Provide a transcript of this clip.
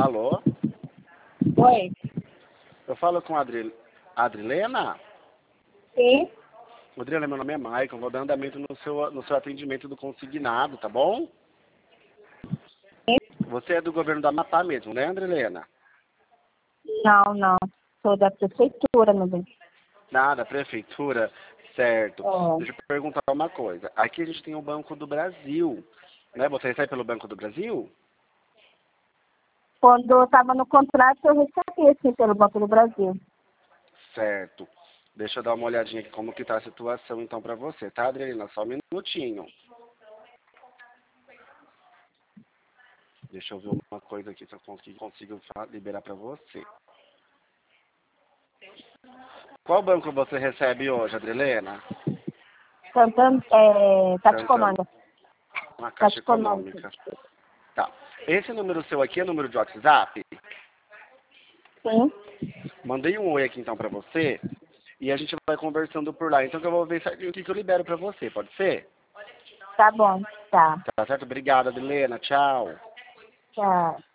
Alô? Oi. Eu falo com a Adrilena? Sim. Adriana, meu nome é Maicon, vou dar andamento no seu atendimento do consignado, tá bom? Sim. Você é do governo do Amapá mesmo, né, Adrilena? Não. Sou da prefeitura, meu bem. Da prefeitura, certo. É. Deixa eu perguntar uma coisa. Aqui a gente tem o Banco do Brasil, né? Você recebe pelo Banco do Brasil? Quando eu estava no contrato, eu recebi, assim, pelo Banco do Brasil. Certo. Deixa eu dar uma olhadinha aqui como que tá a situação então pra você, tá, Adriana? Só um minutinho. Deixa eu ver uma coisa aqui se eu consigo liberar pra você. Qual banco você recebe hoje, Adrilena? Caixa Econômica. Uma Caixa Caixa Econômica. Econômica. Tá. Esse número seu aqui é número de WhatsApp? Sim. Mandei um oi aqui então pra você e a gente vai conversando por lá. Então que eu vou ver certinho o que eu libero pra você, pode ser? Tá bom. Tá. Tá certo? Obrigado, Adrilena. Tchau. Tchau.